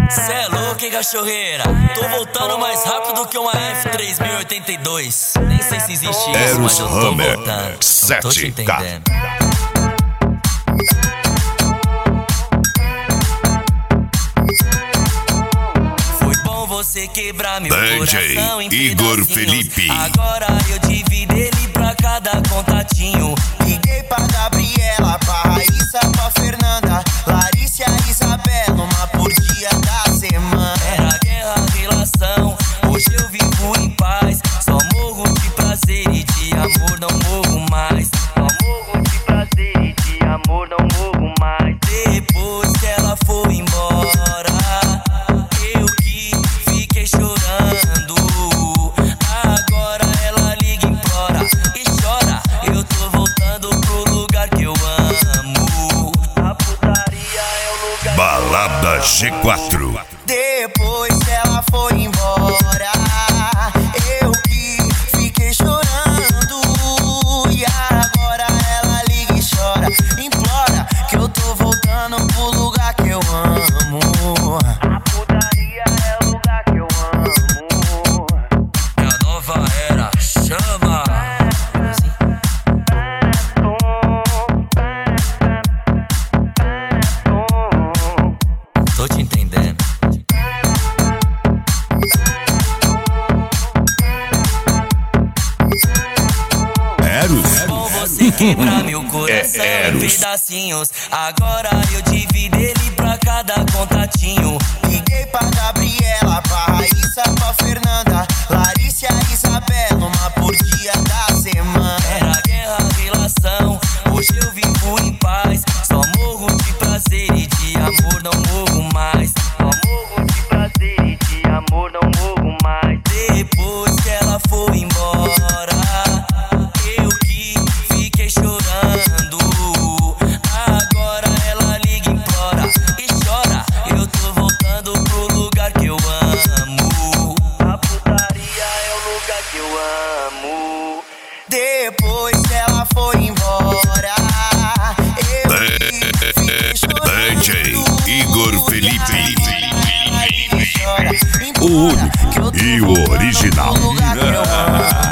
Cê é louco, hein, cachorreira? Tô voltando mais rápido que uma F3082. Nem sei se existe isso, mas eu tô voltando. Não tô te entendendo. Foi bom você quebrar meu coração em Igor Felipe. Agora eu divido ele pra cada contatinho. Liguei pra Gabriela, pra Raíssa, pra Fernanda, Larissa e Isabela, uma por dia da semana. Era guerra, relação, hoje eu vivo em paz. Só morro de prazer e de amor, não morro mais. Só morro de prazer e de amor, não morro mais. Depois que ela foi embora, eu que fiquei chorando. Agora ela liga, implora e chora. Eu tô voltando pro lugar que eu amo. A putaria é o lugar. Balada G4. Depois que ela foi embora, eu que fiquei chorando. E agora ela liga e chora, implora que eu tô voltando pro lugar que eu amo. A putaria é o lugar que eu amo. É a nova era, chama. Tô te entendendo. Eros. Bom você quebrar meu coração em pedacinhos. Agora eu divido ele pra cada contatinho. Liguei pra Gabriela, pra Raíssa, pra Fernanda, Larissa e Isabela, uma por dia da semana. Era guerra, relação, hoje eu vivo em paz. Só morro de prazer e de amor, não morro mais. Só morro de prazer e de amor, não morro mais. Depois que ela foi embora, eu que fiquei chorando. Agora ela liga, implora e chora. Eu tô voltando pro lugar que eu amo. A putaria é o lugar que eu amo. Depois que ela foi embora, eu que fiquei chorando. DJ Igor Felipe. Ela liga e chora, O implora que eu único tô e o voltando pro original. lugar que eu amo.